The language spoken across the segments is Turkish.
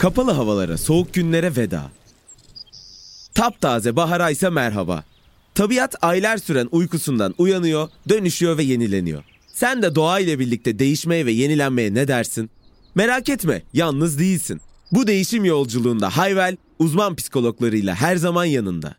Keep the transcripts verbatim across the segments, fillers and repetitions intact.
Kapalı havalara, soğuk günlere veda. Taptaze bahara ise merhaba. Tabiat aylar süren uykusundan uyanıyor, dönüşüyor ve yenileniyor. Sen de doğa ile birlikte değişmeye ve yenilenmeye ne dersin? Merak etme, yalnız değilsin. Bu değişim yolculuğunda Hayvel, uzman psikologlarıyla her zaman yanında.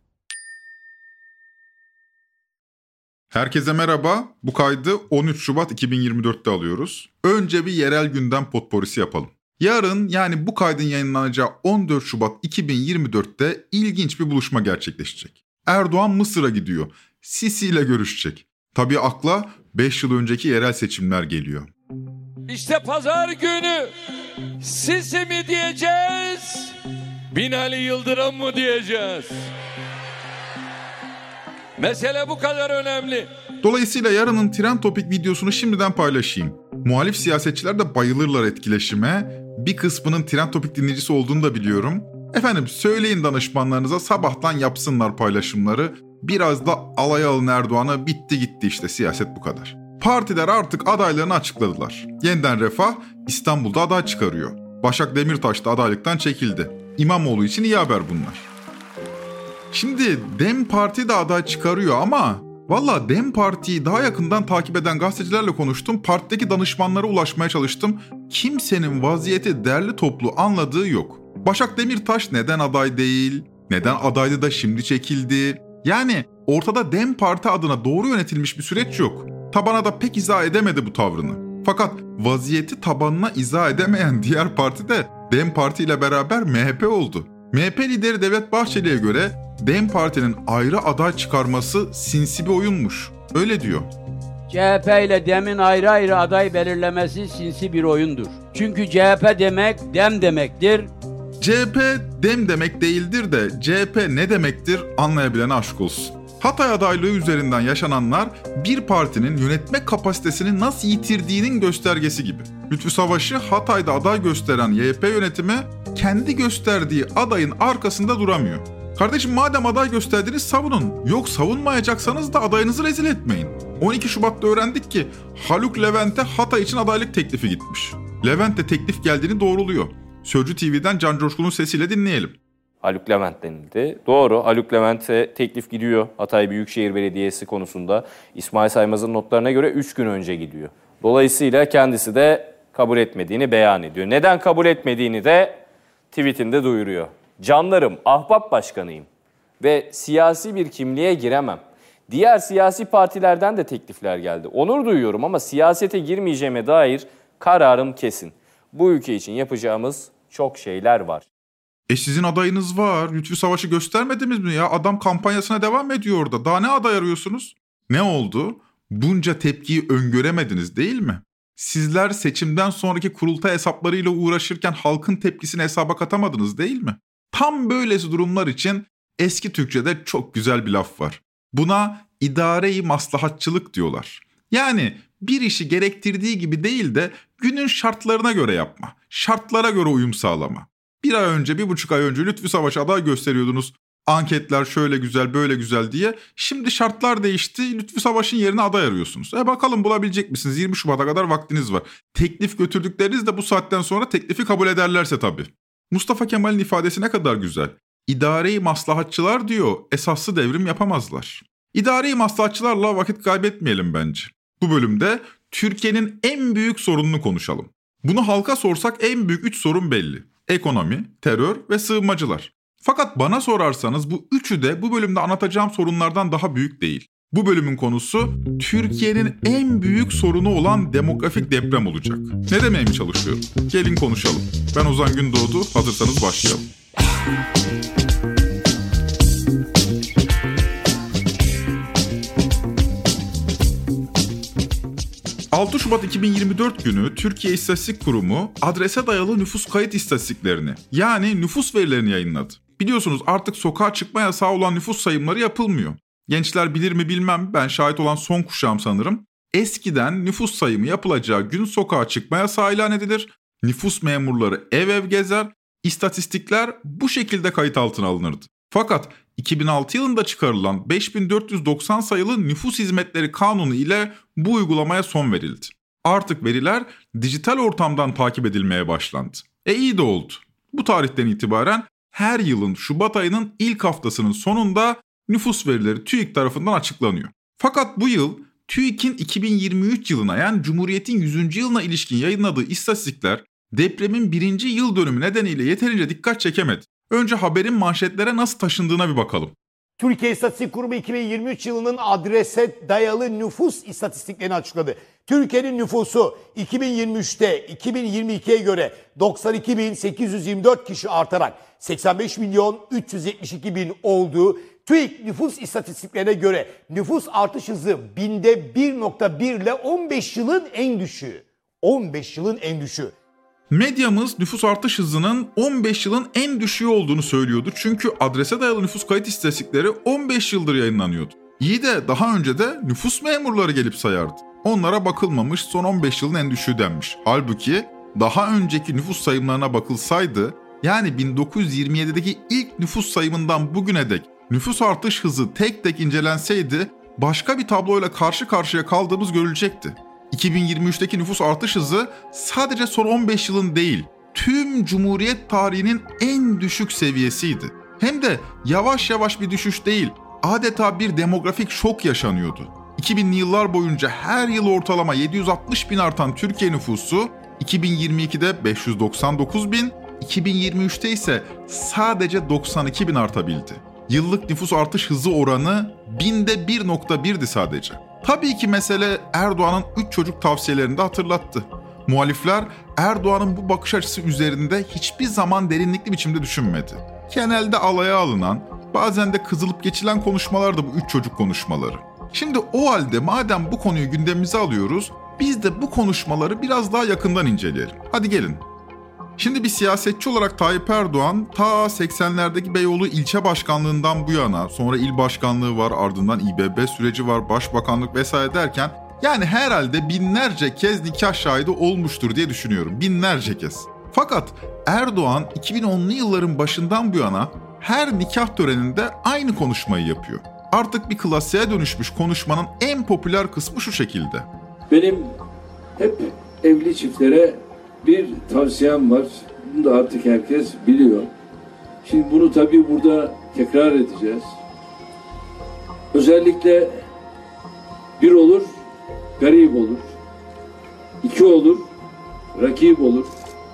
Herkese merhaba. Bu kaydı on üç Şubat iki bin yirmi dörtte alıyoruz. Önce bir yerel gündem potporisi yapalım. Yarın, yani bu kaydın yayınlanacağı on dört Şubat iki bin yirmi dörtte ilginç bir buluşma gerçekleşecek. Erdoğan Mısır'a gidiyor. Sisi ile görüşecek. Tabii akla beş yıl önceki yerel seçimler geliyor. İşte pazar günü Sisi mi diyeceğiz, Binali Yıldırım mı diyeceğiz? Mesele bu kadar önemli. Dolayısıyla yarının Trend Topic videosunu şimdiden paylaşayım. Muhalif siyasetçiler de bayılırlar etkileşime. Bir kısmının Trend Topic dinleyicisi olduğunu da biliyorum. Efendim, söyleyin danışmanlarınıza sabahtan yapsınlar paylaşımları. Biraz da alaya alın Erdoğan'a, bitti gitti işte, siyaset bu kadar. Partiler artık adaylarını açıkladılar. Yeniden Refah İstanbul'da aday çıkarıyor. Başak Demirtaş da adaylıktan çekildi. İmamoğlu için iyi haber bunlar. Şimdi Dem Parti de aday çıkarıyor ama valla Dem Parti'yi daha yakından takip eden gazetecilerle konuştum. Partideki danışmanlara ulaşmaya çalıştım. Kimsenin vaziyeti derli toplu anladığı yok. Başak Demirtaş neden aday değil? Neden adaydı da şimdi çekildi? Yani ortada Dem Parti adına doğru yönetilmiş bir süreç yok. Tabana da pek izah edemedi bu tavrını. Fakat vaziyeti tabanına izah edemeyen diğer parti de Dem Parti ile beraber M H P oldu. M H P lideri Devlet Bahçeli'ye göre Dem Parti'nin ayrı aday çıkarması sinsi bir oyunmuş. Öyle diyor. C H P ile Dem'in ayrı ayrı aday belirlemesi sinsi bir oyundur. Çünkü C H P demek Dem demektir. C H P Dem demek değildir de C H P ne demektir anlayabilene aşk olsun. Hatay adaylığı üzerinden yaşananlar bir partinin yönetme kapasitesini nasıl yitirdiğinin göstergesi gibi. Lütfü Savaş'ı Hatay'da aday gösteren Y H P yönetimi kendi gösterdiği adayın arkasında duramıyor. Kardeşim, madem aday gösterdiniz savunun. Yok, savunmayacaksanız da adayınızı rezil etmeyin. on iki Şubat'ta öğrendik ki Haluk Levent'e Hatay için adaylık teklifi gitmiş. Levent de teklif geldiğini doğruluyor. Sözcü T V'den Can Coşkun'un sesiyle dinleyelim. Haluk Levent denildi. Doğru, Haluk Levent'e teklif gidiyor Hatay Büyükşehir Belediyesi konusunda. İsmail Saymaz'ın notlarına göre üç gün önce gidiyor. Dolayısıyla kendisi de kabul etmediğini beyan ediyor. Neden kabul etmediğini de tweetinde duyuruyor. Canlarım, ahbap başkanıyım ve siyasi bir kimliğe giremem. Diğer siyasi partilerden de teklifler geldi. Onur duyuyorum ama siyasete girmeyeceğime dair kararım kesin. Bu ülke için yapacağımız çok şeyler var. E sizin adayınız var. Lütfü Savaş'ı göstermediniz mi ya? Adam kampanyasına devam ediyor orada. Daha ne aday arıyorsunuz? Ne oldu? Bunca tepkiyi öngöremediniz değil mi? Sizler seçimden sonraki kurultay hesaplarıyla uğraşırken halkın tepkisini hesaba katamadınız değil mi? Tam böylesi durumlar için eski Türkçe'de çok güzel bir laf var. Buna idare-i maslahatçılık diyorlar. Yani bir işi gerektirdiği gibi değil de günün şartlarına göre yapma. Şartlara göre uyum sağlama. Bir ay önce, bir buçuk ay önce Lütfü Savaş aday gösteriyordunuz. Anketler şöyle güzel, böyle güzel diye. Şimdi şartlar değişti. Lütfü Savaş'ın yerine aday arıyorsunuz. E bakalım bulabilecek misiniz? yirmi Şubat'a kadar vaktiniz var. Teklif götürdükleriniz de bu saatten sonra teklifi kabul ederlerse tabii. Mustafa Kemal'in ifadesi ne kadar güzel. İdare-i maslahatçılar diyor, esaslı devrim yapamazlar. İdare-i maslahatçılarla vakit kaybetmeyelim bence. Bu bölümde Türkiye'nin en büyük sorununu konuşalım. Bunu halka sorsak en büyük üç sorun belli. Ekonomi, terör ve sığınmacılar. Fakat bana sorarsanız bu üçü de bu bölümde anlatacağım sorunlardan daha büyük değil. Bu bölümün konusu Türkiye'nin en büyük sorunu olan demografik deprem olacak. Ne demeye mi çalışıyorum? Gelin konuşalım. Ben Ozan Gündoğdu, hazırsanız başlayalım. altı Şubat iki bin yirmi dört günü Türkiye İstatistik Kurumu adrese dayalı nüfus kayıt istatistiklerini, yani nüfus verilerini yayınladı. Biliyorsunuz artık sokağa çıkma yasağı olan nüfus sayımları yapılmıyor. Gençler bilir mi bilmem, ben şahit olan son kuşağım sanırım. Eskiden nüfus sayımı yapılacağı gün sokağa çıkma yasağı ilan edilir. Nüfus memurları ev ev gezer, istatistikler bu şekilde kayıt altına alınırdı. Fakat iki bin altı yılında çıkarılan beş bin dört yüz doksan sayılı Nüfus Hizmetleri Kanunu ile bu uygulamaya son verildi. Artık veriler dijital ortamdan takip edilmeye başlandı. E iyi de oldu. Bu tarihten itibaren her yılın Şubat ayının ilk haftasının sonunda nüfus verileri TÜİK tarafından açıklanıyor. Fakat bu yıl TÜİK'in iki bin yirmi üç yılına yani Cumhuriyet'in yüzüncü yılına ilişkin yayınladığı istatistikler depremin birinci yıl dönümü nedeniyle yeterince dikkat çekemedi. Önce haberin manşetlere nasıl taşındığına bir bakalım. Türkiye İstatistik Kurumu iki bin yirmi üç yılının adrese dayalı nüfus istatistiklerini açıkladı. Türkiye'nin nüfusu iki bin yirmi üçte iki bin yirmi ikiye göre doksan iki bin sekiz yüz yirmi dört kişi artarak seksen beş milyon üç yüz yetmiş iki bin olduğu, TÜİK nüfus istatistiklerine göre nüfus artış hızı binde bir nokta bir ile on beş yılın en düşüğü. on beş yılın en düşüğü. Medyamız nüfus artış hızının on beş yılın en düşüğü olduğunu söylüyordu. Çünkü adrese dayalı nüfus kayıt istatistikleri on beş yıldır yayınlanıyordu. İyi de daha önce de nüfus memurları gelip sayardı. Onlara bakılmamış, son on beş yılın en düşüğü denmiş. Halbuki daha önceki nüfus sayımlarına bakılsaydı, yani bin dokuz yüz yirmi yedideki ilk nüfus sayımından bugüne dek nüfus artış hızı tek tek incelenseydi başka bir tabloyla karşı karşıya kaldığımız görülecekti. iki bin yirmi üçteki nüfus artış hızı sadece son on beş yılın değil, tüm Cumhuriyet tarihinin en düşük seviyesiydi. Hem de yavaş yavaş bir düşüş değil, adeta bir demografik şok yaşanıyordu. iki binli yıllar boyunca her yıl ortalama yedi yüz altmış bin artan Türkiye nüfusu iki bin yirmi ikide beş yüz doksan dokuz bin, iki bin yirmi üçte ise sadece doksan iki bin artabildi. Yıllık nüfus artış hızı oranı binde bir nokta birdi sadece. Tabii ki mesele Erdoğan'ın üç çocuk tavsiyelerini de hatırlattı. Muhalifler Erdoğan'ın bu bakış açısı üzerinde hiçbir zaman derinlikli biçimde düşünmedi. Genelde alaya alınan, bazen de kızılıp geçilen konuşmalar da bu üç çocuk konuşmaları. Şimdi o halde madem bu konuyu gündemimize alıyoruz, biz de bu konuşmaları biraz daha yakından inceleyelim. Hadi gelin. Şimdi bir siyasetçi olarak Tayyip Erdoğan ta seksenlerdeki Beyoğlu ilçe başkanlığından bu yana, sonra il başkanlığı var, ardından İ B B süreci var, başbakanlık vesaire derken yani herhalde binlerce kez nikah şahidi olmuştur diye düşünüyorum. Binlerce kez. Fakat Erdoğan iki bin onlu yılların başından bu yana her nikah töreninde aynı konuşmayı yapıyor. Artık bir klasiğe dönüşmüş konuşmanın en popüler kısmı şu şekilde. Benim hep evli çiftlere bir tavsiyem var. Bunu da artık herkes biliyor. Şimdi bunu tabii burada tekrar edeceğiz. Özellikle bir olur, garip olur. İki olur, rakip olur.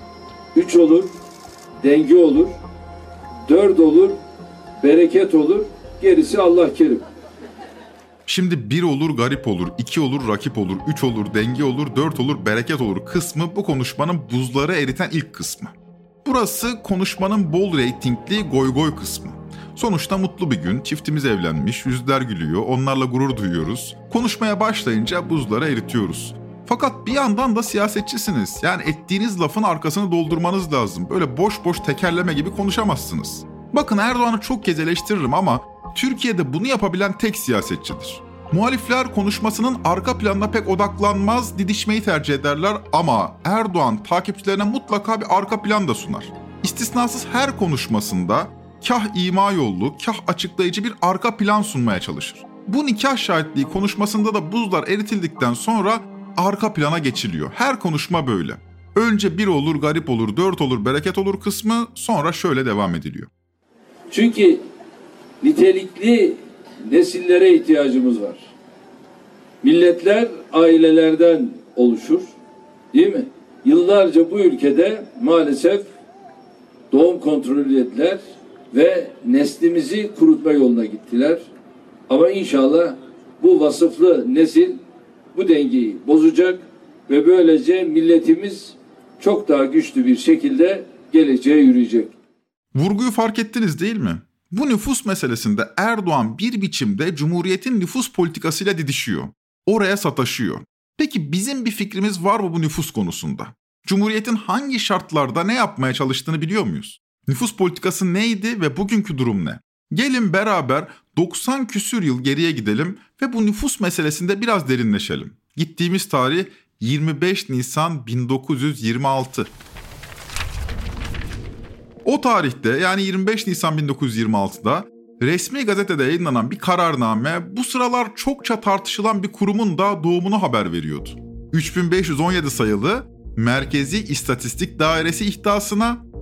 Üç olur, denge olur. Dört olur, bereket olur. Gerisi Allah kerim. Şimdi bir olur garip olur, iki olur rakip olur, üç olur denge olur, dört olur bereket olur kısmı bu konuşmanın buzları eriten ilk kısmı. Burası konuşmanın bol reytingli goy goy kısmı. Sonuçta mutlu bir gün, çiftimiz evlenmiş, yüzler gülüyor, onlarla gurur duyuyoruz. Konuşmaya başlayınca buzları eritiyoruz. Fakat bir yandan da siyasetçisiniz. Yani ettiğiniz lafın arkasını doldurmanız lazım. Böyle boş boş tekerleme gibi konuşamazsınız. Bakın Erdoğan'ı çok kez eleştiririm ama Türkiye'de bunu yapabilen tek siyasetçidir. Muhalifler konuşmasının arka planına pek odaklanmaz, didişmeyi tercih ederler ama Erdoğan takipçilerine mutlaka bir arka plan da sunar. İstisnasız her konuşmasında kah ima yollu, kah açıklayıcı bir arka plan sunmaya çalışır. Bu nikah şahitliği konuşmasında da buzlar eritildikten sonra arka plana geçiliyor. Her konuşma böyle. Önce bir olur, garip olur, dört olur, bereket olur kısmı sonra şöyle devam ediliyor. Çünkü nitelikli nesillere ihtiyacımız var. Milletler ailelerden oluşur, değil mi? Yıllarca bu ülkede maalesef doğum kontrolü ettiler ve neslimizi kurutma yoluna gittiler. Ama inşallah bu vasıflı nesil bu dengeyi bozacak ve böylece milletimiz çok daha güçlü bir şekilde geleceğe yürüyecek. Vurguyu fark ettiniz değil mi? Bu nüfus meselesinde Erdoğan bir biçimde Cumhuriyet'in nüfus politikasıyla didişiyor. Oraya sataşıyor. Peki bizim bir fikrimiz var mı bu nüfus konusunda? Cumhuriyet'in hangi şartlarda ne yapmaya çalıştığını biliyor muyuz? Nüfus politikası neydi ve bugünkü durum ne? Gelin beraber doksan küsür yıl geriye gidelim ve bu nüfus meselesinde biraz derinleşelim. Gittiğimiz tarih yirmi beş Nisan bin dokuz yüz yirmi altı. O tarihte yani yirmi beş Nisan bin dokuz yüz yirmi altıda resmi gazetede yayınlanan bir kararname bu sıralar çokça tartışılan bir kurumun da doğumunu haber veriyordu. üç bin beş yüz on yedi sayılı Merkezi İstatistik Dairesi ihtasına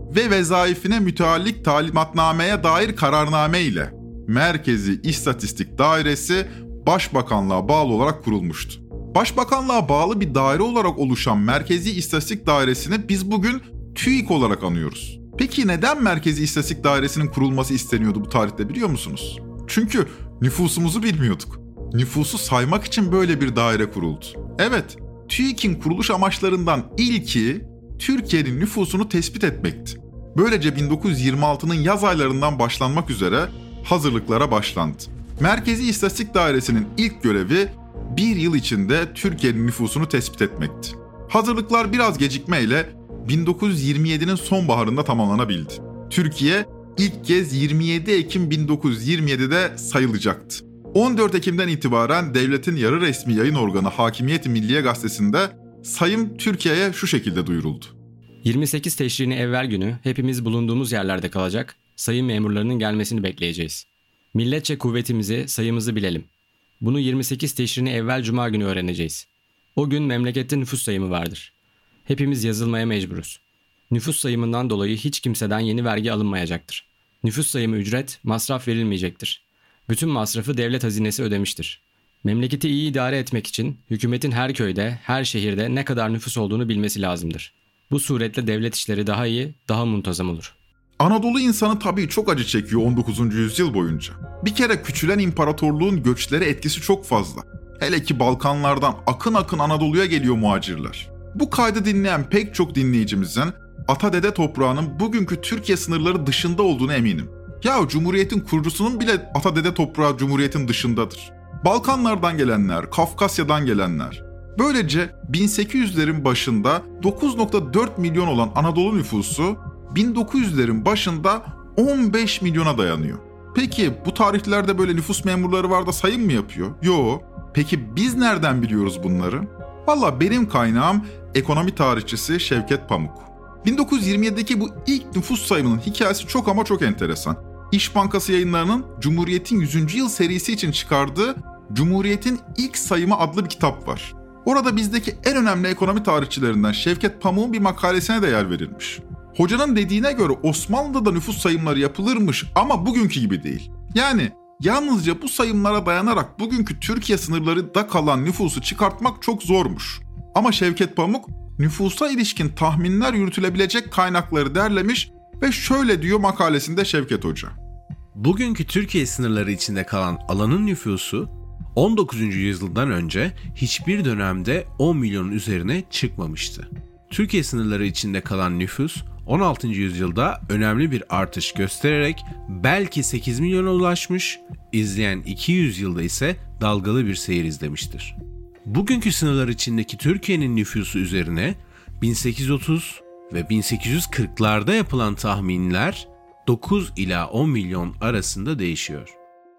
ve vezaifine müteallik talimatnameye dair kararname ile Merkezi İstatistik Dairesi Başbakanlığa bağlı olarak kurulmuştu. Başbakanlığa bağlı bir daire olarak oluşan Merkezi İstatistik Dairesi'ni biz bugün TÜİK olarak anıyoruz. Peki neden Merkezi İstatistik Dairesi'nin kurulması isteniyordu bu tarihte biliyor musunuz? Çünkü nüfusumuzu bilmiyorduk. Nüfusu saymak için böyle bir daire kuruldu. Evet, TÜİK'in kuruluş amaçlarından ilki Türkiye'nin nüfusunu tespit etmekti. Böylece bin dokuz yüz yirmi altının yaz aylarından başlanmak üzere hazırlıklara başlandı. Merkezi İstatistik Dairesi'nin ilk görevi bir yıl içinde Türkiye'nin nüfusunu tespit etmekti. Hazırlıklar biraz gecikmeyle bin dokuz yüz yirmi yedinin sonbaharında tamamlanabildi. Türkiye ilk kez yirmi yedi Ekim bin dokuz yüz yirmi yedide sayılacaktı. on dört Ekim'den itibaren devletin yarı resmi yayın organı Hakimiyet-i Milliye Gazetesi'nde sayım Türkiye'ye şu şekilde duyuruldu. yirmi sekiz Teşrini evvel günü hepimiz bulunduğumuz yerlerde kalacak, sayım memurlarının gelmesini bekleyeceğiz. Milletçe kuvvetimizi, sayımızı bilelim. Bunu yirmi sekiz Teşrini evvel Cuma günü öğreneceğiz. O gün memlekette nüfus sayımı vardır. Hepimiz yazılmaya mecburuz. Nüfus sayımından dolayı hiç kimseden yeni vergi alınmayacaktır. Nüfus sayımı ücret, masraf verilmeyecektir. Bütün masrafı devlet hazinesi ödemiştir. Memleketi iyi idare etmek için hükümetin her köyde, her şehirde ne kadar nüfus olduğunu bilmesi lazımdır. Bu suretle devlet işleri daha iyi, daha muntazam olur. Anadolu insanı tabii çok acı çekiyor on dokuzuncu yüzyıl boyunca. Bir kere küçülen imparatorluğun göçleri etkisi çok fazla. Hele ki Balkanlardan akın akın Anadolu'ya geliyor muhacirler. Bu kaydı dinleyen pek çok dinleyicimizin ata dede toprağının bugünkü Türkiye sınırları dışında olduğunu eminim. Ya Cumhuriyet'in kurucusunun bile ata dede toprağı Cumhuriyet'in dışındadır. Balkanlardan gelenler, Kafkasya'dan gelenler. Böylece bin sekiz yüzlerin başında dokuz virgül dört milyon olan Anadolu nüfusu bin dokuz yüzlerin başında on beş milyona dayanıyor. Peki bu tarihlerde böyle nüfus memurları var da sayım mı yapıyor? Yo. Peki biz nereden biliyoruz bunları? Valla benim kaynağım ekonomi tarihçisi Şevket Pamuk. bin dokuz yüz yirmi yedideki bu ilk nüfus sayımının hikayesi çok ama çok enteresan. İş Bankası Yayınları'nın Cumhuriyet'in yüzüncü yıl serisi için çıkardığı Cumhuriyet'in İlk Sayımı adlı bir kitap var. Orada bizdeki en önemli ekonomi tarihçilerinden Şevket Pamuk'un bir makalesine de yer verilmiş. Hocanın dediğine göre Osmanlı'da da nüfus sayımları yapılırmış ama bugünkü gibi değil. Yani yalnızca bu sayımlara dayanarak bugünkü Türkiye sınırlarında kalan nüfusu çıkartmak çok zormuş. Ama Şevket Pamuk nüfusa ilişkin tahminler yürütülebilecek kaynakları derlemiş ve şöyle diyor makalesinde Şevket Hoca. Bugünkü Türkiye sınırları içinde kalan alanın nüfusu on dokuzuncu yüzyıldan önce hiçbir dönemde on milyonun üzerine çıkmamıştı. Türkiye sınırları içinde kalan nüfus on altıncı yüzyılda önemli bir artış göstererek belki sekiz milyona ulaşmış, izleyen iki yüz yılda ise dalgalı bir seyir izlemiştir. Bugünkü sınırlar içindeki Türkiye'nin nüfusu üzerine bin sekiz yüz otuz ve bin sekiz yüz kırklarda yapılan tahminler dokuz ila on milyon arasında değişiyor.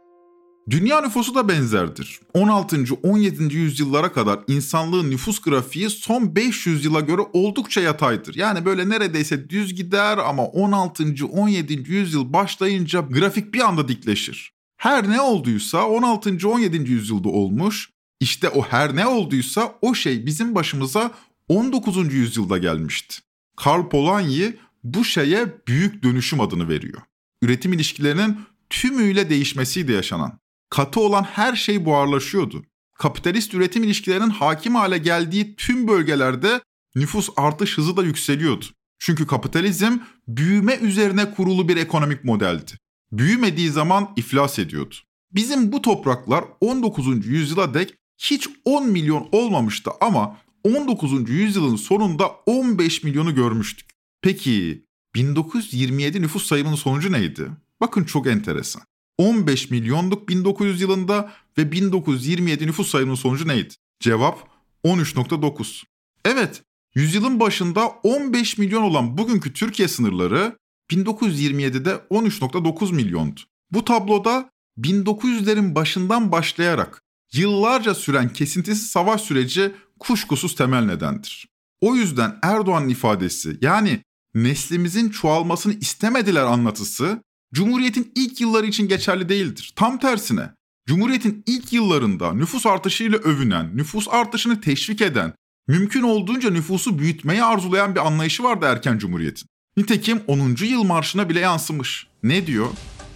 Dünya nüfusu da benzerdir. on altıncı on yedinci yüzyıllara kadar insanlığın nüfus grafiği son beş yüz yıla göre oldukça yataydır. Yani böyle neredeyse düz gider ama on altıncı on yedinci yüzyıl başlayınca grafik bir anda dikleşir. Her ne olduysa on altıncı on yedinci yüzyılda olmuş, işte o her ne olduysa o şey bizim başımıza on dokuzuncu yüzyılda gelmişti. Karl Polanyi bu şeye büyük dönüşüm adını veriyor. Üretim ilişkilerinin tümüyle değişmesiyle yaşanan. Katı olan her şey buharlaşıyordu. Kapitalist üretim ilişkilerinin hakim hale geldiği tüm bölgelerde nüfus artış hızı da yükseliyordu. Çünkü kapitalizm büyüme üzerine kurulu bir ekonomik modeldi. Büyümediği zaman iflas ediyordu. Bizim bu topraklar on dokuzuncu yüzyıla dek hiç on milyon olmamıştı ama on dokuzuncu yüzyılın sonunda on beş milyonu görmüştük. Peki bin dokuz yüz yirmi yedi nüfus sayımının sonucu neydi? Bakın çok enteresan. on beş milyonluk bin dokuz yüz yılında ve bin dokuz yüz yirmi yedi nüfus sayımının sonucu neydi? Cevap on üç virgül dokuz. Evet, yüzyılın başında on beş milyon olan bugünkü Türkiye sınırları bin dokuz yüz yirmi yedide on üç virgül dokuz milyondu. Bu tabloda bin dokuz yüzlerin başından başlayarak yıllarca süren kesintisiz savaş süreci kuşkusuz temel nedendir. O yüzden Erdoğan'ın ifadesi, yani neslimizin çoğalmasını istemediler anlatısı Cumhuriyet'in ilk yılları için geçerli değildir. Tam tersine, Cumhuriyet'in ilk yıllarında nüfus artışıyla övünen, nüfus artışını teşvik eden, mümkün olduğunca nüfusu büyütmeyi arzulayan bir anlayışı vardı erken Cumhuriyet'in. Nitekim onuncu yıl marşına bile yansımış. Ne diyor?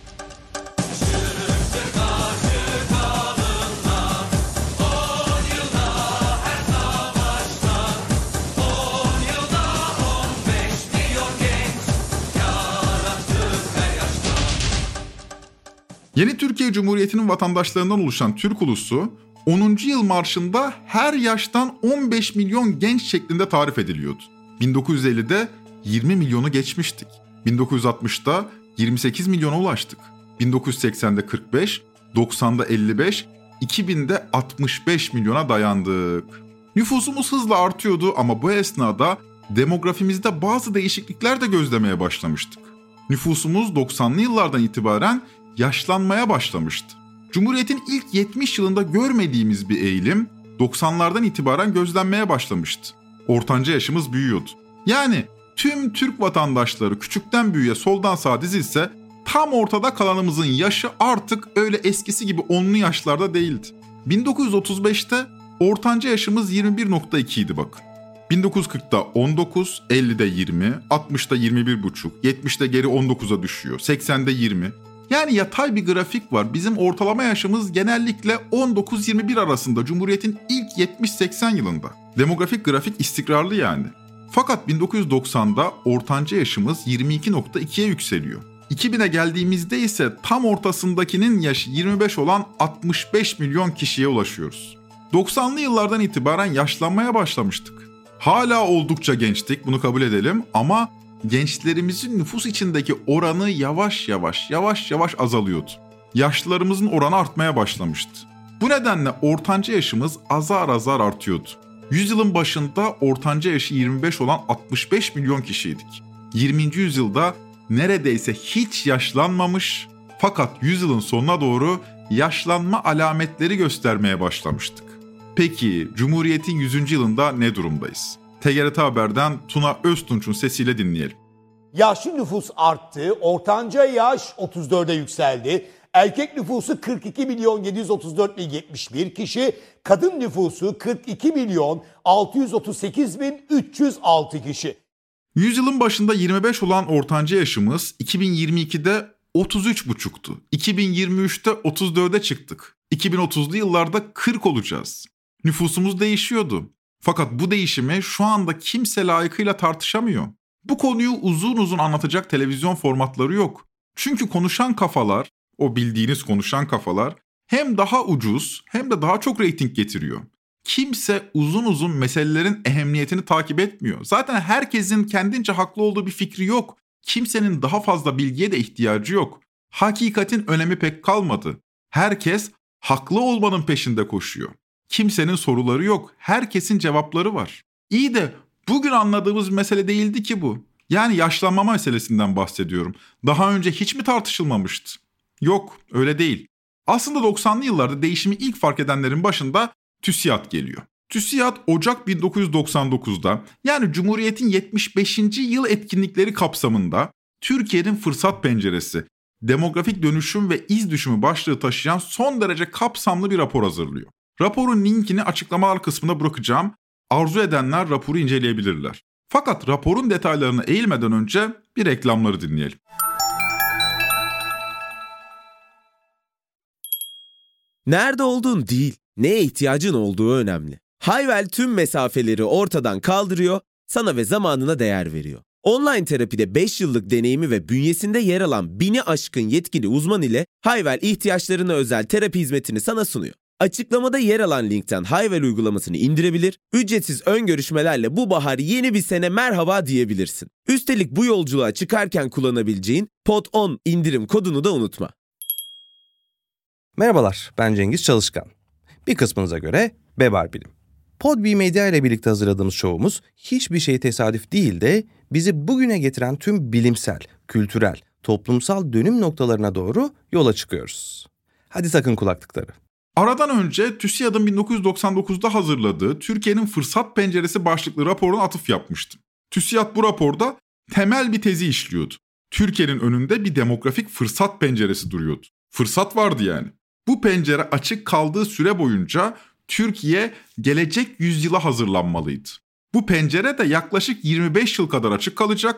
Yeni Türkiye Cumhuriyeti'nin vatandaşlarından oluşan Türk ulusu onuncu yıl marşında her yaştan on beş milyon genç şeklinde tarif ediliyordu. bin dokuz yüz ellide yirmi milyonu geçmiştik. bin dokuz yüz altmışta yirmi sekiz milyona ulaştık. bin dokuz yüz seksende kırk beş, doksanda elli beş, iki binde altmış beş milyona dayandık. Nüfusumuz hızla artıyordu ama bu esnada demografimizde bazı değişiklikler de gözlemeye başlamıştık. Nüfusumuz doksanlı yıllardan itibaren yaşlanmaya başlamıştı. Cumhuriyet'in ilk yetmiş yılında görmediğimiz bir eğilim doksanlardan itibaren gözlenmeye başlamıştı. Ortanca yaşımız büyüyordu. Yani tüm Türk vatandaşları küçükten büyüğe soldan sağa dizilse tam ortada kalanımızın yaşı artık öyle eskisi gibi onlu yaşlarda değildi. bin dokuz yüz otuz beşte ortanca yaşımız yirmi bir virgül iki idi bakın. bin dokuz yüz kırkta on dokuz, ellide yirmi, altmışta yirmi bir virgül beş, yetmişte geri on dokuza düşüyor, seksende yirmi. Yani yatay bir grafik var. Bizim ortalama yaşımız genellikle on dokuz yirmi bir arasında Cumhuriyet'in ilk yetmiş seksen yılında. Demografik grafik istikrarlı yani. Fakat bin dokuz yüz doksanda ortanca yaşımız yirmi iki virgül ikiye yükseliyor. iki bine geldiğimizde ise tam ortasındakinin yaşı yirmi beş olan altmış beş milyon kişiye ulaşıyoruz. doksanlı yıllardan itibaren yaşlanmaya başlamıştık. Hala oldukça gençtik, bunu kabul edelim ama gençlerimizin nüfus içindeki oranı yavaş yavaş yavaş yavaş azalıyordu. Yaşlılarımızın oranı artmaya başlamıştı. Bu nedenle ortanca yaşımız azar azar artıyordu. Yüzyılın başında ortanca yaşı yirmi beş olan altmış beş milyon kişiydik. yirminci yüzyılda neredeyse hiç yaşlanmamış fakat yüzyılın sonuna doğru yaşlanma alametleri göstermeye başlamıştık. Peki Cumhuriyet'in yüzüncü yılında ne durumdayız? T G R T Haber'den Tuna Öztunç'un sesiyle dinleyelim. Yaşlı nüfus arttı, ortanca yaş otuz dörde yükseldi. Erkek nüfusu kırk iki milyon yedi yüz otuz dört bin yetmiş bir kişi, kadın nüfusu kırk iki milyon altı yüz otuz sekiz bin üç yüz altı kişi. Yüzyılın başında yirmi beş olan ortanca yaşımız iki bin yirmi ikide otuz üç buçuktu. iki bin yirmi üçte otuz dörde çıktık. iki bin otuzlu yıllarda kırk olacağız. Nüfusumuz değişiyordu. Fakat bu değişimi şu anda kimse layıkıyla tartışamıyor. Bu konuyu uzun uzun anlatacak televizyon formatları yok. Çünkü konuşan kafalar, o bildiğiniz konuşan kafalar hem daha ucuz hem de daha çok reyting getiriyor. Kimse uzun uzun meselelerin ehemmiyetini takip etmiyor. Zaten herkesin kendince haklı olduğu bir fikri yok. Kimsenin daha fazla bilgiye de ihtiyacı yok. Hakikatin önemi pek kalmadı. Herkes haklı olmanın peşinde koşuyor. Kimsenin soruları yok. Herkesin cevapları var. İyi de bugün anladığımız mesele değildi ki bu. Yani yaşlanma meselesinden bahsediyorum. Daha önce hiç mi tartışılmamıştı? Yok, öyle değil. Aslında doksanlı yıllarda değişimi ilk fark edenlerin başında TÜSİAD geliyor. TÜSİAD Ocak bin dokuz yüz doksan dokuzda yani Cumhuriyet'in yetmiş beşinci yıl etkinlikleri kapsamında Türkiye'nin fırsat penceresi, demografik dönüşüm ve iz düşümü başlığı taşıyan son derece kapsamlı bir rapor hazırlıyor. Raporun linkini açıklamalar kısmına bırakacağım. Arzu edenler raporu inceleyebilirler. Fakat raporun detaylarına eğilmeden önce bir reklamları dinleyelim. Nerede olduğun değil, neye ihtiyacın olduğu önemli. Hayvel tüm mesafeleri ortadan kaldırıyor, sana ve zamanına değer veriyor. Online terapide beş yıllık deneyimi ve bünyesinde yer alan bini aşkın yetkili uzman ile Hayvel ihtiyaçlarına özel terapi hizmetini sana sunuyor. Açıklamada yer alan linkten Hayvel uygulamasını indirebilir, ücretsiz ön görüşmelerle bu bahar yeni bir sene merhaba diyebilirsin. Üstelik bu yolculuğa çıkarken kullanabileceğin P O D on indirim kodunu da unutma. Merhabalar, ben Cengiz Çalışkan. Bir kısmınıza göre Bebar Bilim. Podbi Medya ile birlikte hazırladığımız şovumuz hiçbir şey tesadüf değil de bizi bugüne getiren tüm bilimsel, kültürel, toplumsal dönüm noktalarına doğru yola çıkıyoruz. Hadi takın kulaklıkları. Aradan önce TÜSİAD'ın bin dokuz yüz doksan dokuzda hazırladığı Türkiye'nin Fırsat Penceresi başlıklı raporuna atıf yapmıştım. TÜSİAD bu raporda temel bir tezi işliyordu. Türkiye'nin önünde bir demografik fırsat penceresi duruyordu. Fırsat vardı yani. Bu pencere açık kaldığı süre boyunca Türkiye gelecek yüzyıla hazırlanmalıydı. Bu pencere de yaklaşık yirmi beş yıl kadar açık kalacak.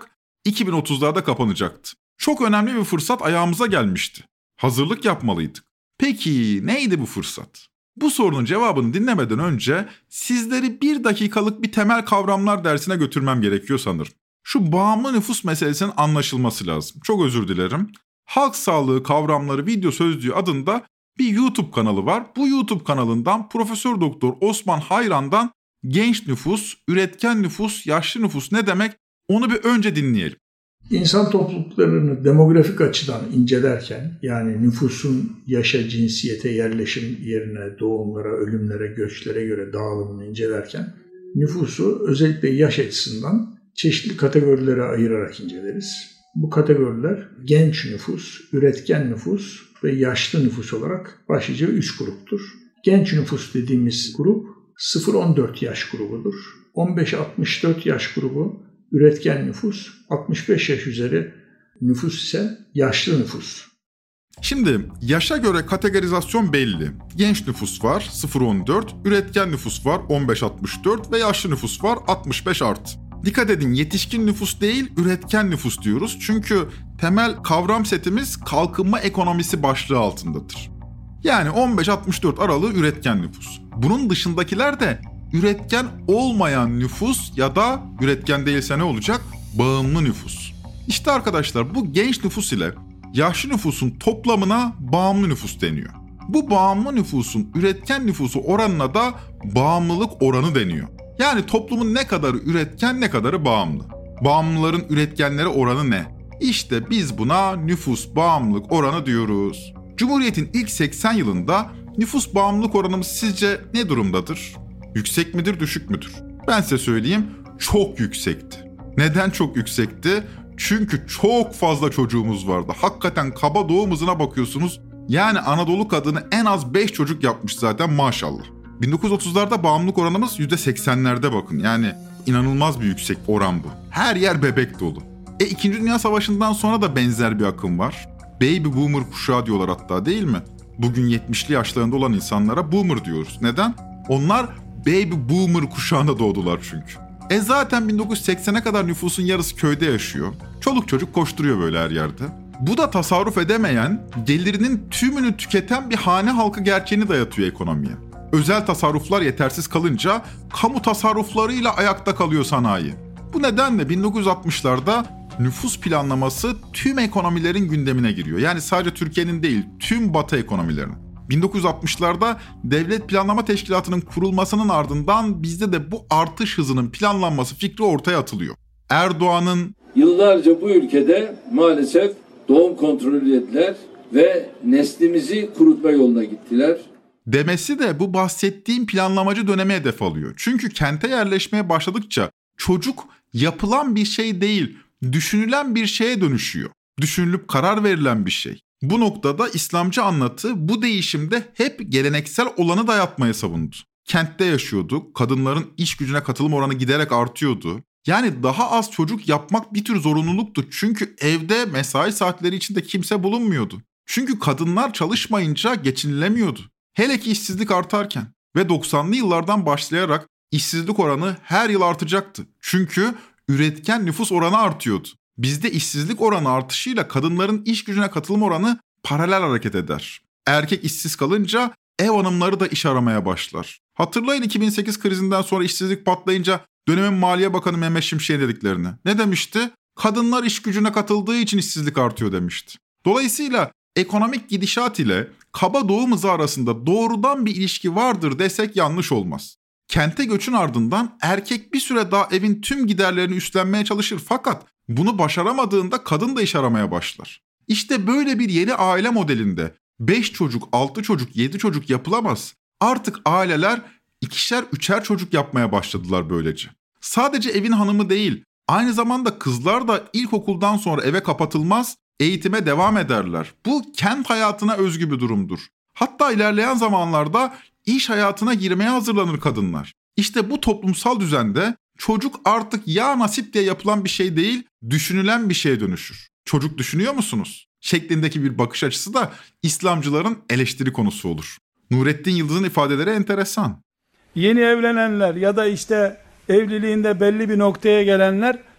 iki bin otuzlarda kapanacaktı. Çok önemli bir fırsat ayağımıza gelmişti. Hazırlık yapmalıydık. Peki neydi bu fırsat? Bu sorunun cevabını dinlemeden önce sizleri bir dakikalık bir temel kavramlar dersine götürmem gerekiyor sanırım. Şu bağımlı nüfus meselesinin anlaşılması lazım. Çok özür dilerim. Halk Sağlığı Kavramları Video Sözlüğü adında bir YouTube kanalı var. Bu YouTube kanalından Profesör Doktor Osman Hayran'dan genç nüfus, üretken nüfus, yaşlı nüfus ne demek onu bir önce dinleyelim. İnsan topluluklarını demografik açıdan incelerken, yani nüfusun yaşa, cinsiyete, yerleşim yerine, doğumlara, ölümlere, göçlere göre dağılımını incelerken nüfusu özellikle yaş açısından çeşitli kategorilere ayırarak inceleriz. Bu kategoriler genç nüfus, üretken nüfus ve yaşlı nüfus olarak başlıca üç gruptur. Genç nüfus dediğimiz grup sıfır on dört yaş grubudur. on beş altmış dört yaş grubu üretken nüfus, altmış beş yaş üzeri nüfus ise yaşlı nüfus. Şimdi yaşa göre kategorizasyon belli. Genç nüfus var sıfır on dört, üretken nüfus var on beş altmış dört ve yaşlı nüfus var altmış beş artı. Dikkat edin, yetişkin nüfus değil üretken nüfus diyoruz. Çünkü temel kavram setimiz kalkınma ekonomisi başlığı altındadır. Yani on beş altmış dört aralığı üretken nüfus. Bunun dışındakiler de üretken olmayan nüfus ya da üretken değilse ne olacak? Bağımlı nüfus. İşte arkadaşlar bu genç nüfus ile yaşlı nüfusun toplamına bağımlı nüfus deniyor. Bu bağımlı nüfusun üretken nüfusu oranına da bağımlılık oranı deniyor. Yani toplumun ne kadarı üretken ne kadarı bağımlı. Bağımlıların üretkenlere oranı ne? İşte biz buna nüfus bağımlılık oranı diyoruz. Cumhuriyet'in ilk seksen yılında nüfus bağımlılık oranımız sizce ne durumdadır? Yüksek midir, düşük müdür? Ben size söyleyeyim, çok yüksekti. Neden çok yüksekti? Çünkü çok fazla çocuğumuz vardı. Hakikaten kaba doğum hızına bakıyorsunuz. Yani Anadolu kadını en az beş çocuk yapmış zaten maşallah. bin dokuz yüz otuzlarda bağımlılık oranımız yüzde seksenlerde bakın. Yani inanılmaz bir yüksek oran bu. Her yer bebek dolu. E İkinci Dünya Savaşı'ndan sonra da benzer bir akım var. Baby boomer kuşağı diyorlar hatta, değil mi? Bugün yetmişli yaşlarında olan insanlara boomer diyoruz. Neden? Onlar baby boomer kuşağında doğdular çünkü. E zaten bin dokuz yüz seksene kadar nüfusun yarısı köyde yaşıyor. Çoluk çocuk koşturuyor böyle her yerde. Bu da tasarruf edemeyen, gelirinin tümünü tüketen bir hane halkı gerçeğini dayatıyor ekonomiye. Özel tasarruflar yetersiz kalınca kamu tasarruflarıyla ayakta kalıyor sanayi. Bu nedenle bin dokuz yüz altmışlarda nüfus planlaması tüm ekonomilerin gündemine giriyor. Yani sadece Türkiye'nin değil, tüm Batı ekonomilerinin. bin dokuz yüz altmışlarda Devlet Planlama Teşkilatı'nın kurulmasının ardından bizde de bu artış hızının planlanması fikri ortaya atılıyor. Erdoğan'ın yıllarca bu ülkede maalesef doğum kontrolü ettiler ve neslimizi kurutma yoluna gittiler. Demesi de bu bahsettiğim planlamacı döneme hedef alıyor. Çünkü kente yerleşmeye başladıkça çocuk yapılan bir şey değil, düşünülen bir şeye dönüşüyor. Düşünülüp karar verilen bir şey. Bu noktada İslamcı anlatı bu değişimde hep geleneksel olanı dayatmaya savundu. Kentte yaşıyorduk, kadınların iş gücüne katılım oranı giderek artıyordu. Yani daha az çocuk yapmak bir tür zorunluluktu. Çünkü evde mesai saatleri içinde kimse bulunmuyordu. Çünkü kadınlar çalışmayınca geçinilemiyordu. Hele ki işsizlik artarken ve doksanlı yıllardan başlayarak işsizlik oranı her yıl artacaktı. Çünkü üretken nüfus oranı artıyordu. Bizde işsizlik oranı artışıyla kadınların iş gücüne katılım oranı paralel hareket eder. Erkek işsiz kalınca ev hanımları da iş aramaya başlar. Hatırlayın iki bin sekiz krizinden sonra işsizlik patlayınca dönemin Maliye Bakanı Mehmet Şimşek'in dediklerini. Ne demişti? Kadınlar iş gücüne katıldığı için işsizlik artıyor demişti. Dolayısıyla ekonomik gidişat ile kaba doğum hızı arasında doğrudan bir ilişki vardır desek yanlış olmaz. Kente göçün ardından erkek bir süre daha evin tüm giderlerini üstlenmeye çalışır fakat bunu başaramadığında kadın da iş aramaya başlar. İşte böyle bir yeni aile modelinde beş çocuk, altı çocuk, yedi çocuk yapılamaz. Artık aileler ikişer, üçer çocuk yapmaya başladılar böylece. Sadece evin hanımı değil, aynı zamanda kızlar da ilkokuldan sonra eve kapatılmaz, eğitime devam ederler. Bu kent hayatına özgü bir durumdur. Hatta ilerleyen zamanlarda iş hayatına girmeye hazırlanır kadınlar. İşte bu toplumsal düzende çocuk artık ya nasip diye yapılan bir şey değil, düşünülen bir şeye dönüşür. Çocuk düşünüyor musunuz? Şeklindeki bir bakış açısı da İslamcıların eleştiri konusu olur. Nurettin Yıldız'ın ifadeleri enteresan. Yeni evlenenler ya da işte evliliğinde belli bir noktaya gelenler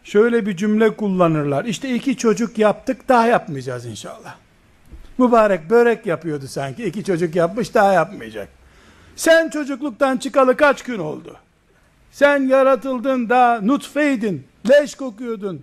şöyle bir cümle kullanırlar. İşte iki çocuk yaptık, daha yapmayacağız inşallah. Mübarek börek yapıyordu sanki. İki çocuk yapmış, daha yapmayacak. Sen çocukluktan çıkalı kaç gün oldu? Sen yaratıldın, daha nutfeydin, leş kokuyordun.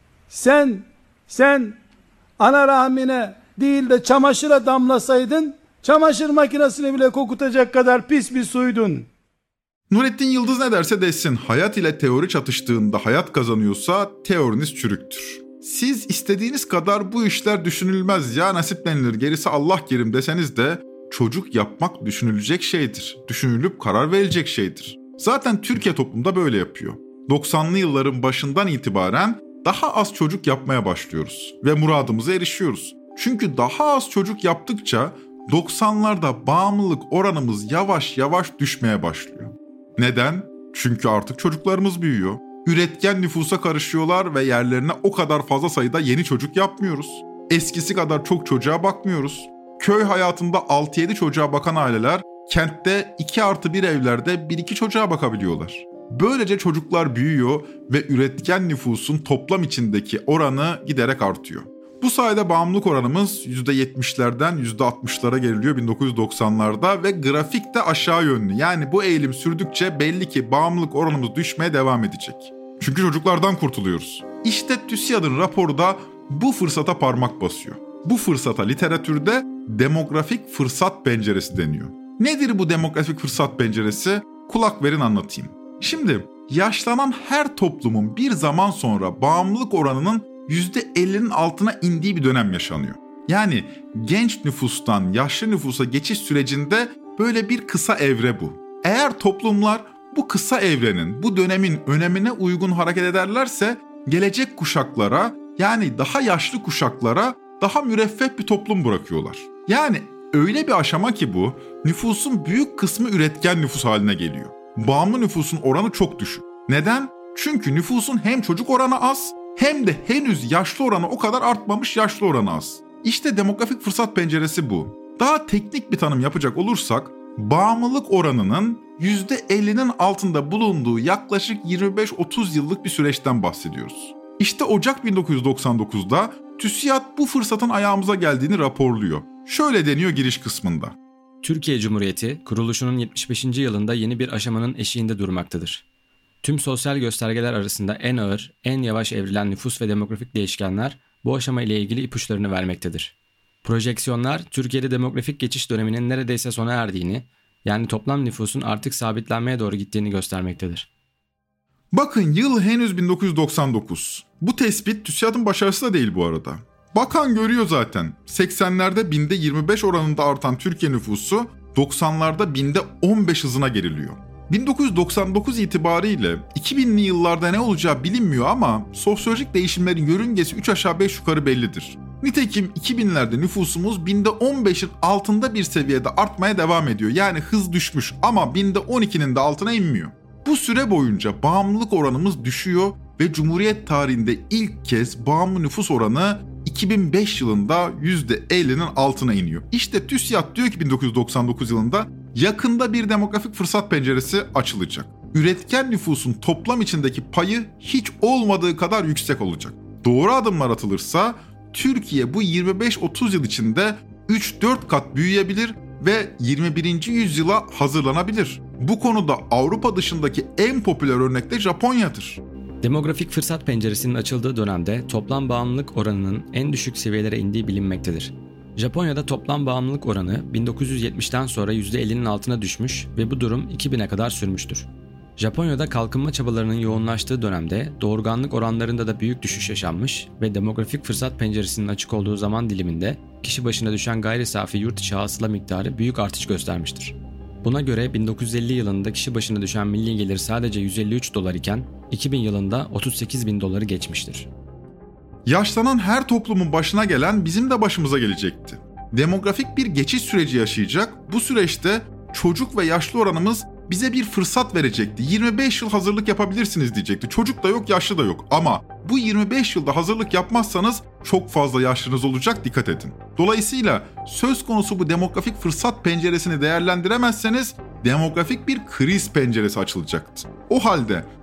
Sen, sen ana rahmine değil de çamaşıra damlasaydın, çamaşır makinesini bile kokutacak kadar pis bir suydun. Nurettin Yıldız ne derse desin, hayat ile teori çatıştığında hayat kazanıyorsa teoriniz çürüktür. Siz istediğiniz kadar bu işler düşünülmez ya nasiplenilir gerisi Allah kerim deseniz de çocuk yapmak düşünülecek şeydir. Düşünülüp karar verilecek şeydir. Zaten Türkiye toplumda böyle yapıyor. doksanlı yılların başından itibaren daha az çocuk yapmaya başlıyoruz ve muradımıza erişiyoruz. Çünkü daha az çocuk yaptıkça doksanlarda bağımlılık oranımız yavaş yavaş düşmeye başlıyor. Neden? Çünkü artık çocuklarımız büyüyor. Üretken nüfusa karışıyorlar ve yerlerine o kadar fazla sayıda yeni çocuk yapmıyoruz. Eskisi kadar çok çocuğa bakmıyoruz. Köy hayatında altı yedi çocuğa bakan aileler kentte iki artı bir evlerde bir iki çocuğa bakabiliyorlar. Böylece çocuklar büyüyor ve üretken nüfusun toplam içindeki oranı giderek artıyor. Bu sayede bağımlılık oranımız yüzde yetmişlerden yüzde altmışlara geriliyor bin dokuz yüz doksanlarda ve grafik de aşağı yönlü. Yani bu eğilim sürdükçe belli ki bağımlılık oranımız düşmeye devam edecek. Çünkü çocuklardan kurtuluyoruz. İşte TÜSİAD'ın raporu da bu fırsata parmak basıyor. Bu fırsata literatürde demografik fırsat penceresi deniyor. Nedir bu demografik fırsat penceresi? Kulak verin anlatayım. Şimdi yaşlanan her toplumun bir zaman sonra bağımlılık oranının yüzde ellinin altına indiği bir dönem yaşanıyor. Yani genç nüfustan yaşlı nüfusa geçiş sürecinde böyle bir kısa evre bu. Eğer toplumlar bu kısa evrenin, bu dönemin önemine uygun hareket ederlerse gelecek kuşaklara, yani daha yaşlı kuşaklara daha müreffeh bir toplum bırakıyorlar. Yani öyle bir aşama ki bu, nüfusun büyük kısmı üretken nüfus haline geliyor. Bağımlı nüfusun oranı çok düşük. Neden? Çünkü nüfusun hem çocuk oranı az, hem de henüz yaşlı oranı o kadar artmamış, yaşlı oranı az. İşte demografik fırsat penceresi bu. Daha teknik bir tanım yapacak olursak, bağımlılık oranının yüzde ellinin altında bulunduğu yaklaşık yirmi beş otuz yıllık bir süreçten bahsediyoruz. İşte Ocak bin dokuz yüz doksan dokuzda TÜSİAD bu fırsatın ayağımıza geldiğini raporluyor. Şöyle deniyor giriş kısmında. Türkiye Cumhuriyeti kuruluşunun yetmiş beşinci yılında yeni bir aşamanın eşiğinde durmaktadır. Tüm sosyal göstergeler arasında en ağır, en yavaş evrilen nüfus ve demografik değişkenler bu aşama ile ilgili ipuçlarını vermektedir. Projeksiyonlar, Türkiye'de demografik geçiş döneminin neredeyse sona erdiğini, yani toplam nüfusun artık sabitlenmeye doğru gittiğini göstermektedir. Bakın yıl henüz bin dokuz yüz doksan dokuz. Bu tespit TÜSİAD'ın başarısı da değil bu arada. Bakan görüyor zaten. seksenlerde binde yirmi beş oranında artan Türkiye nüfusu doksanlarda binde on beş hızına geriliyor. bin dokuz yüz doksan dokuz itibariyle iki binli yıllarda ne olacağı bilinmiyor ama sosyolojik değişimlerin yörüngesi üç aşağı beş yukarı bellidir. Nitekim iki binlerde nüfusumuz binde on beşin altında bir seviyede artmaya devam ediyor. Yani hız düşmüş ama binde on ikinin de altına inmiyor. Bu süre boyunca bağımlılık oranımız düşüyor ve Cumhuriyet tarihinde ilk kez bağımlı nüfus oranı iki bin beş yılında yüzde ellinin altına iniyor. İşte TÜSİAD diyor ki bin dokuz yüz doksan dokuz yılında yakında bir demografik fırsat penceresi açılacak. Üretken nüfusun toplam içindeki payı hiç olmadığı kadar yüksek olacak. Doğru adımlar atılırsa Türkiye bu yirmi beş otuz yıl içinde üç dört kat büyüyebilir ve yirmi birinci yüzyıla hazırlanabilir. Bu konuda Avrupa dışındaki en popüler örnek de Japonya'dır. Demografik fırsat penceresinin açıldığı dönemde toplam bağımlılık oranının en düşük seviyelere indiği bilinmektedir. Japonya'da toplam bağımlılık oranı bin dokuz yüz yetmişten sonra yüzde ellinin altına düşmüş ve bu durum iki bine kadar sürmüştür. Japonya'da kalkınma çabalarının yoğunlaştığı dönemde doğurganlık oranlarında da büyük düşüş yaşanmış ve demografik fırsat penceresinin açık olduğu zaman diliminde kişi başına düşen gayri safi yurt içi hasıla miktarı büyük artış göstermiştir. Buna göre bin dokuz yüz elli yılında kişi başına düşen milli gelir sadece yüz elli üç dolar iken iki bin yılında otuz sekiz bin doları geçmiştir. Yaşlanan her toplumun başına gelen bizim de başımıza gelecekti. Demografik bir geçiş süreci yaşayacak. Bu süreçte çocuk ve yaşlı oranımız bize bir fırsat verecekti. yirmi beş yıl hazırlık yapabilirsiniz diyecekti. Çocuk da yok, yaşlı da yok. Ama bu yirmi beş yılda hazırlık yapmazsanız çok fazla yaşlınız olacak, dikkat edin. Dolayısıyla söz konusu bu demografik fırsat penceresini değerlendiremezseniz demografik bir kriz penceresi açılacaktı. O halde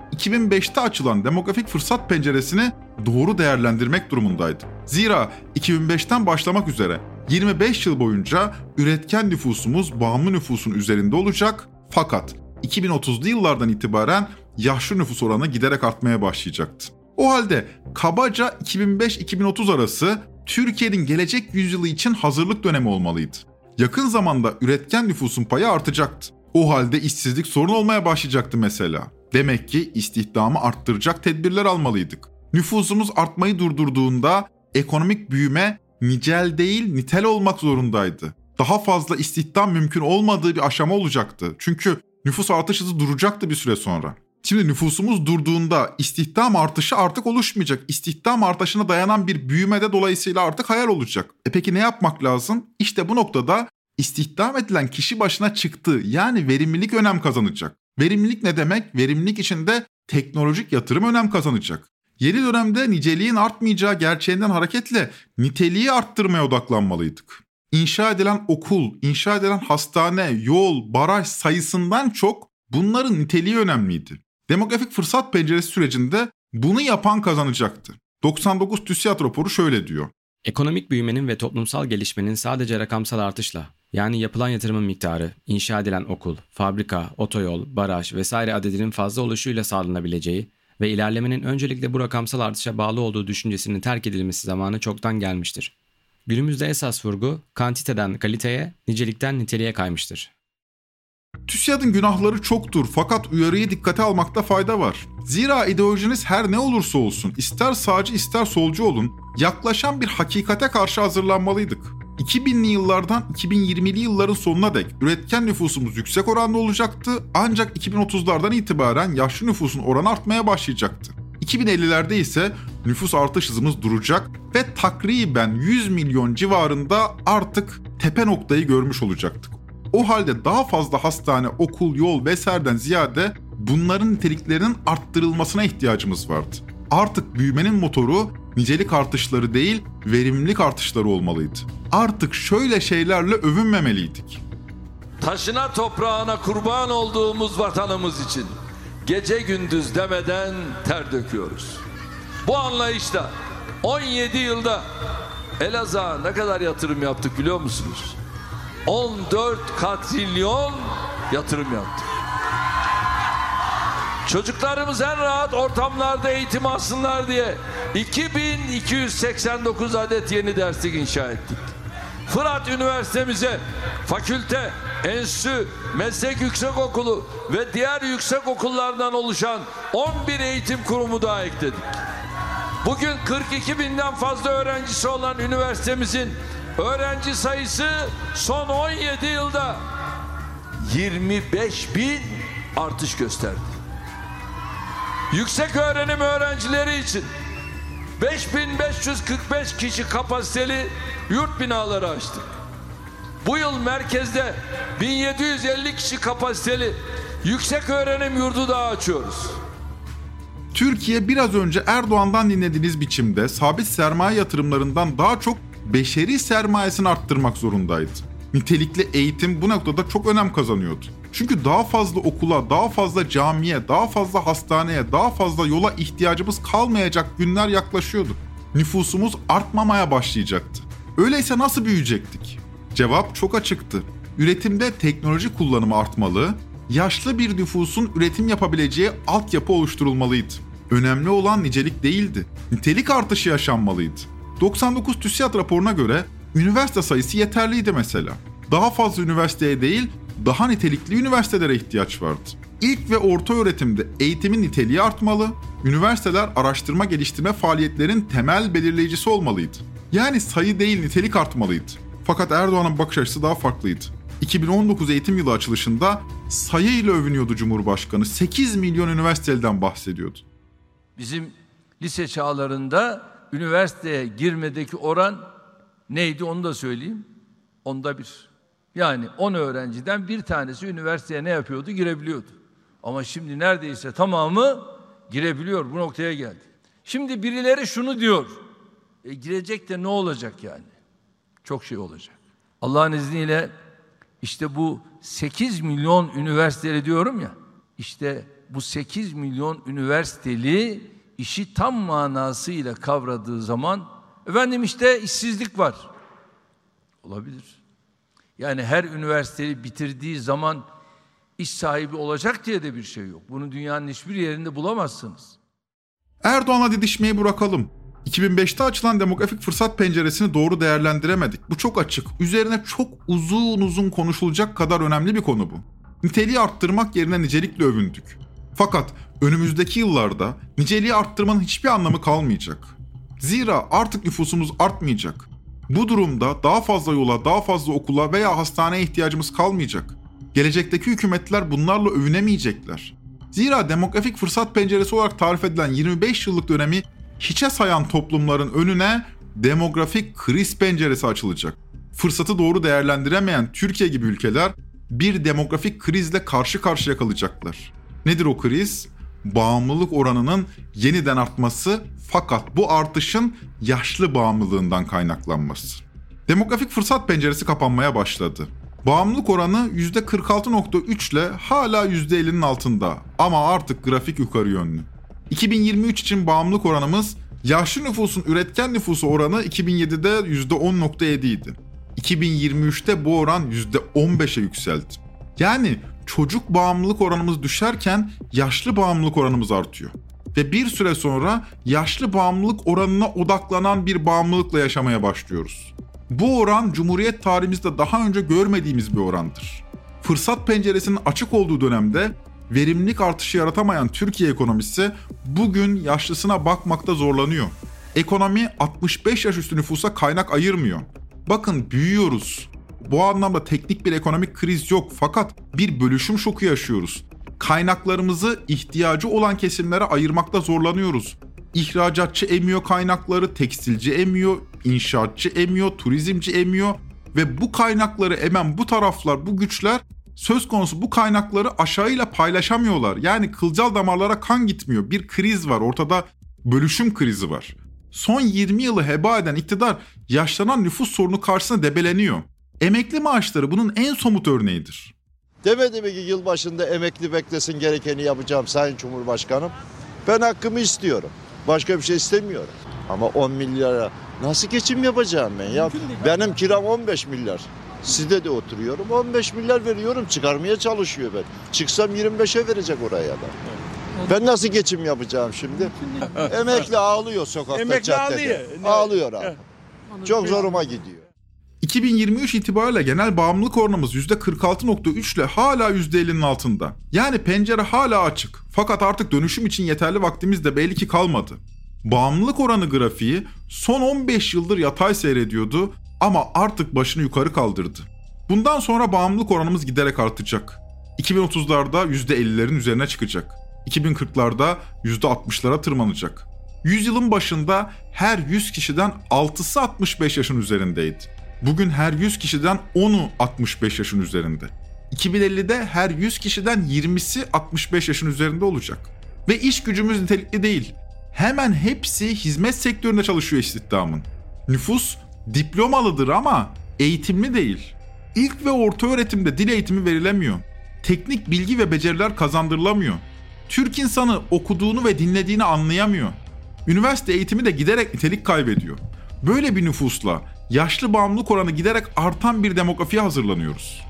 iki bin beşte açılan demografik fırsat penceresini doğru değerlendirmek durumundaydı. Zira iki bin beşten başlamak üzere yirmi beş yıl boyunca üretken nüfusumuz bağımlı nüfusun üzerinde olacak, fakat iki bin otuzlu yıllardan itibaren yaşlı nüfus oranı giderek artmaya başlayacaktı. O halde kabaca iki bin beş iki bin otuz arası Türkiye'nin gelecek yüzyılı için hazırlık dönemi olmalıydı. Yakın zamanda üretken nüfusun payı artacaktı. O halde işsizlik sorun olmaya başlayacaktı mesela. Demek ki istihdamı arttıracak tedbirler almalıydık. Nüfusumuz artmayı durdurduğunda ekonomik büyüme nicel değil nitel olmak zorundaydı. Daha fazla istihdam mümkün olmadığı bir aşama olacaktı. Çünkü nüfus artış hızı duracaktı bir süre sonra. Şimdi nüfusumuz durduğunda istihdam artışı artık oluşmayacak. İstihdam artışına dayanan bir büyüme de dolayısıyla artık hayal olacak. E peki ne yapmak lazım? İşte bu noktada istihdam edilen kişi başına çıktı. Yani verimlilik önem kazanacak. Verimlilik ne demek? Verimlilik içinde teknolojik yatırım önem kazanacak. Yeni dönemde niceliğin artmayacağı gerçeğinden hareketle niteliği arttırmaya odaklanmalıydık. İnşa edilen okul, inşa edilen hastane, yol, baraj sayısından çok bunların niteliği önemliydi. Demografik fırsat penceresi sürecinde bunu yapan kazanacaktı. doksan dokuz TÜSİAD raporu şöyle diyor. Ekonomik büyümenin ve toplumsal gelişmenin sadece rakamsal artışla, yani yapılan yatırımın miktarı, inşa edilen okul, fabrika, otoyol, baraj vesaire adedinin fazla oluşuyla sağlanabileceği ve ilerlemenin öncelikle bu rakamsal artışa bağlı olduğu düşüncesinin terk edilmesi zamanı çoktan gelmiştir. Günümüzde esas vurgu kantiteden kaliteye, nicelikten niteliğe kaymıştır. TÜSİAD'ın günahları çoktur fakat uyarıyı dikkate almakta fayda var. Zira ideolojiniz her ne olursa olsun, ister sağcı ister solcu olun, yaklaşan bir hakikate karşı hazırlanmalıydık. iki binli yıllardan iki bin yirmili yılların sonuna dek üretken nüfusumuz yüksek oranda olacaktı, ancak iki bin otuzlardan itibaren yaşlı nüfusun oranı artmaya başlayacaktı. iki bin ellilerde ise nüfus artış hızımız duracak ve takriben yüz milyon civarında artık tepe noktayı görmüş olacaktık. O halde daha fazla hastane, okul, yol vesaireden ziyade bunların niteliklerinin arttırılmasına ihtiyacımız vardı. Artık büyümenin motoru nicelik artışları değil, verimlilik artışları olmalıydı. Artık şöyle şeylerle övünmemeliydik. Taşına toprağına kurban olduğumuz vatanımız için gece gündüz demeden ter döküyoruz. Bu anlayışla on yedi yılda Elazığ'a ne kadar yatırım yaptık biliyor musunuz? on dört katrilyon yatırım yaptık. Çocuklarımız en rahat ortamlarda eğitim alsınlar diye iki bin iki yüz seksen dokuz adet yeni derslik inşa ettik. Fırat Üniversitemize fakülte, enstitü, meslek yüksekokulu ve diğer yüksek okullardan oluşan on bir eğitim kurumu daha ekledik. Bugün kırk iki binden fazla öğrencisi olan üniversitemizin öğrenci sayısı son on yedi yılda yirmi beş bin artış gösterdi. Yüksek öğrenim öğrencileri için beş bin beş yüz kırk beş kişi kapasiteli yurt binaları açtık. Bu yıl merkezde bin yedi yüz elli kişi kapasiteli yüksek öğrenim yurdu daha açıyoruz. Türkiye biraz önce Erdoğan'dan dinlediğiniz biçimde sabit sermaye yatırımlarından daha çok beşeri sermayesini arttırmak zorundaydı. Nitelikli eğitim bu noktada çok önem kazanıyordu. Çünkü daha fazla okula, daha fazla camiye, daha fazla hastaneye, daha fazla yola ihtiyacımız kalmayacak günler yaklaşıyordu. Nüfusumuz artmamaya başlayacaktı. Öyleyse nasıl büyüyecektik? Cevap çok açıktı. Üretimde teknoloji kullanımı artmalı, yaşlı bir nüfusun üretim yapabileceği altyapı oluşturulmalıydı. Önemli olan nicelik değildi, nitelik artışı yaşanmalıydı. doksan dokuz TÜSİAD raporuna göre üniversite sayısı yeterliydi mesela. Daha fazla üniversiteye değil, daha nitelikli üniversitelere ihtiyaç vardı. İlk ve orta öğretimde eğitimin niteliği artmalı, üniversiteler araştırma geliştirme faaliyetlerin temel belirleyicisi olmalıydı. Yani sayı değil nitelik artmalıydı. Fakat Erdoğan'ın bakış açısı daha farklıydı. iki bin on dokuz eğitim yılı açılışında sayıyla övünüyordu Cumhurbaşkanı. sekiz milyon üniversiteden bahsediyordu. Bizim lise çağlarında üniversiteye girmedeki oran neydi onu da söyleyeyim. Onda bir. Yani on öğrenciden bir tanesi üniversiteye ne yapıyordu? Girebiliyordu. Ama şimdi neredeyse tamamı girebiliyor. Bu noktaya geldi. Şimdi birileri şunu diyor. E, girecek de ne olacak yani? Çok şey olacak. Allah'ın izniyle işte bu sekiz milyon üniversiteli diyorum ya, işte bu sekiz milyon üniversiteli işi tam manasıyla kavradığı zaman efendim işte işsizlik var. Olabilir. Yani her üniversiteyi bitirdiği zaman iş sahibi olacak diye de bir şey yok. Bunu dünyanın hiçbir yerinde bulamazsınız. Erdoğan'la didişmeyi bırakalım. iki bin beşte açılan demografik fırsat penceresini doğru değerlendiremedik. Bu çok açık. Üzerine çok uzun uzun konuşulacak kadar önemli bir konu bu. Niteliği arttırmak yerine nicelikle övündük. Fakat önümüzdeki yıllarda niceliği arttırmanın hiçbir anlamı kalmayacak. Zira artık nüfusumuz artmayacak. Bu durumda daha fazla yola, daha fazla okula veya hastaneye ihtiyacımız kalmayacak. Gelecekteki hükümetler bunlarla övünemeyecekler. Zira demografik fırsat penceresi olarak tarif edilen yirmi beş yıllık dönemi hiçe sayan toplumların önüne demografik kriz penceresi açılacak. Fırsatı doğru değerlendiremeyen Türkiye gibi ülkeler bir demografik krizle karşı karşıya kalacaklar. Nedir o kriz? Bağımlılık oranının yeniden artması, fakat bu artışın yaşlı bağımlılığından kaynaklanması. Demografik fırsat penceresi kapanmaya başladı. Bağımlılık oranı yüzde kırk altı nokta üç ile hala yüzde ellinin altında ama artık grafik yukarı yönlü. iki bin yirmi üç için bağımlılık oranımız, yaşlı nüfusun üretken nüfusu oranı iki bin yedide yüzde on nokta yedi idi. iki bin yirmi üçte bu oran yüzde on beşe yükseldi. Yani çocuk bağımlılık oranımız düşerken yaşlı bağımlılık oranımız artıyor. Ve bir süre sonra yaşlı bağımlılık oranına odaklanan bir bağımlılıkla yaşamaya başlıyoruz. Bu oran Cumhuriyet tarihimizde daha önce görmediğimiz bir orandır. Fırsat penceresinin açık olduğu dönemde verimlilik artışı yaratamayan Türkiye ekonomisi bugün yaşlısına bakmakta zorlanıyor. Ekonomi altmış beş yaş üstü nüfusa kaynak ayırmıyor. Bakın büyüyoruz. Bu anlamda teknik bir ekonomik kriz yok, fakat bir bölüşüm şoku yaşıyoruz. Kaynaklarımızı ihtiyacı olan kesimlere ayırmakta zorlanıyoruz. İhracatçı emiyor kaynakları, tekstilci emiyor, inşaatçı emiyor, turizmci emiyor ve bu kaynakları emen bu taraflar, bu güçler söz konusu bu kaynakları aşağıyla paylaşamıyorlar. Yani kılcal damarlara kan gitmiyor. Bir kriz var ortada, bölüşüm krizi var. Son yirmi yılı heba eden iktidar yaşlanan nüfus sorunu karşısında debeleniyor. Emekli maaşları bunun en somut örneğidir. Demedi mi ki yılbaşında emekli beklesin, gerekeni yapacağım Sayın Cumhurbaşkanım? Ben hakkımı istiyorum. Başka bir şey istemiyorum. Ama on milyara nasıl geçim yapacağım ben ya? Benim kiram on beş milyar. Sizde de oturuyorum. on beş milyar veriyorum. Çıkarmaya çalışıyor ben. Çıksam yirmi beşe verecek oraya da. Ben nasıl geçim yapacağım şimdi? Emekli ağlıyor sokakta, Emekli caddede. ağlıyor. Ağlıyor abi. Çok zoruma gidiyor. iki bin yirmi üç itibariyle genel bağımlılık oranımız yüzde kırk altı nokta üç ile hala yüzde ellinin altında. Yani pencere hala açık. Fakat artık dönüşüm için yeterli vaktimiz de belli ki kalmadı. Bağımlılık oranı grafiği son on beş yıldır yatay seyrediyordu ama artık başını yukarı kaldırdı. Bundan sonra bağımlılık oranımız giderek artacak. iki bin otuzlarda yüzde ellilerin üzerine çıkacak. iki bin kırklarda yüzde altmışlara tırmanacak. Yüzyılın başında her yüz kişiden altısı altmış beş yaşın üzerindeydi. Bugün her yüz kişiden onu altmış beş yaşın üzerinde. iki bin ellide her yüz kişiden yirmisi altmış beş yaşın üzerinde olacak. Ve iş gücümüz nitelikli değil. Hemen hepsi hizmet sektöründe çalışıyor istihdamın. Nüfus diplomalıdır ama eğitimli değil. İlk ve orta öğretimde dil eğitimi verilemiyor. Teknik bilgi ve beceriler kazandırılamıyor. Türk insanı okuduğunu ve dinlediğini anlayamıyor. Üniversite eğitimi de giderek nitelik kaybediyor. Böyle bir nüfusla yaşlı bağımlılık oranı giderek artan bir demografiye hazırlanıyoruz.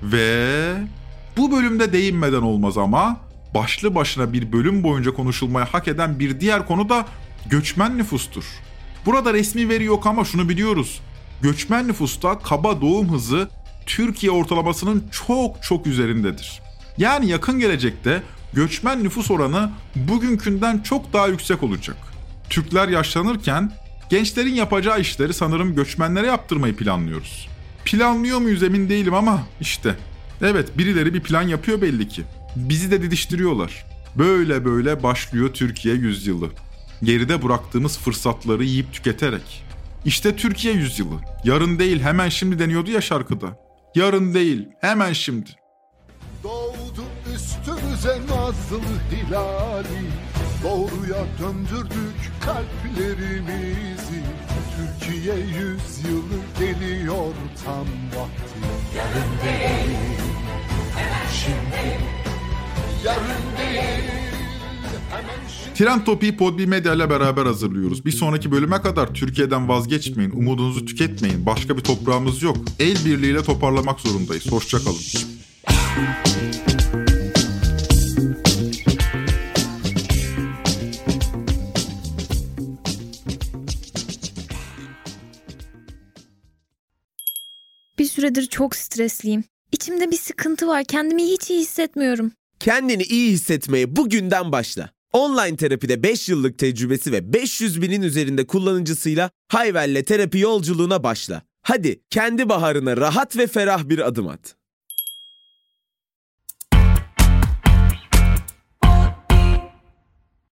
Ve bu bölümde değinmeden olmaz ama başlı başına bir bölüm boyunca konuşulmaya hak eden bir diğer konu da göçmen nüfustur. Burada resmi veri yok ama şunu biliyoruz. Göçmen nüfusta kaba doğum hızı Türkiye ortalamasının çok çok üzerindedir. Yani yakın gelecekte göçmen nüfus oranı bugünkünden çok daha yüksek olacak. Türkler yaşlanırken gençlerin yapacağı işleri sanırım göçmenlere yaptırmayı planlıyoruz. Planlıyor muyuz emin değilim ama işte. Evet, birileri bir plan yapıyor belli ki. Bizi de didiştiriyorlar. Böyle böyle başlıyor Türkiye yüzyılı. Geride bıraktığımız fırsatları yiyip tüketerek. İşte Türkiye yüzyılı. Yarın değil hemen şimdi deniyordu ya şarkıda. Yarın değil hemen şimdi. Doğdu üstümüze nazlı hilali, doğruya döndürdük kalplerimizi. Türkiye yüzyılı geliyor tam vakti. Yarın değil, şimdi. yarın değil. Trend Topi'yi Podbi Medya ile beraber hazırlıyoruz. Bir sonraki bölüme kadar Türkiye'den vazgeçmeyin, umudunuzu tüketmeyin. Başka bir toprağımız yok. El birliğiyle toparlamak zorundayız. Hoşça kalın. Bir süredir çok stresliyim. İçimde bir sıkıntı var. Kendimi hiç iyi hissetmiyorum. Kendini iyi hissetmeye bugünden başla. Online terapide beş yıllık tecrübesi ve beş yüz binin üzerinde kullanıcısıyla Hayvel'le terapi yolculuğuna başla. Hadi kendi baharına rahat ve ferah bir adım at.